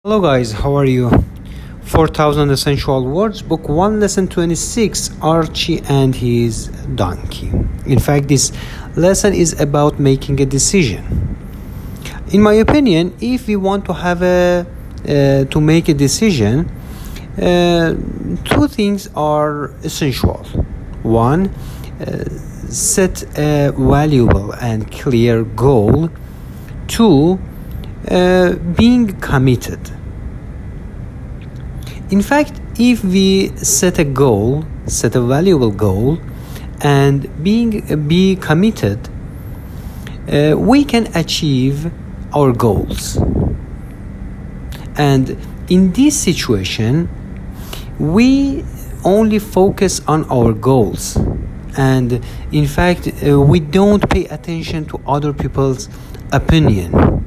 Hello guys, how are you? 4000 Essential Words, Book 1, Lesson 26, Archie and his donkey. In fact, this lesson is about making a decision. In my opinion, if we want to have to make a decision, two things are essential. One, set a valuable and clear goal. Two, being committed. In fact, if we set a valuable goal, and be committed, we can achieve our goals. And in this situation, we only focus on our goals, and in fact, we don't pay attention to other people's opinion.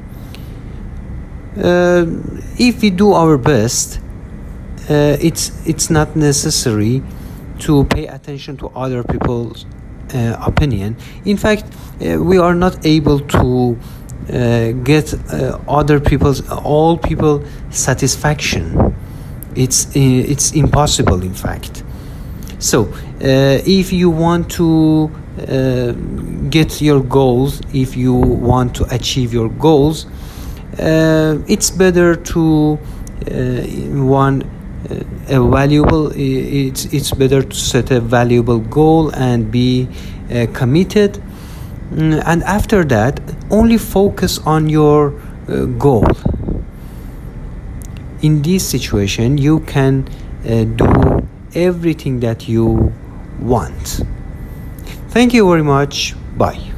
If we do our best, it's not necessary to pay attention to other people's opinion. In fact, we are not able to get all people satisfaction. It's impossible, in fact. So if you want to get your goals, if you want to achieve your goals, it's better to it's better to set a valuable goal and be committed, and after that only focus on your goal. In this situation, you can do everything that you want. Thank you very much. Bye.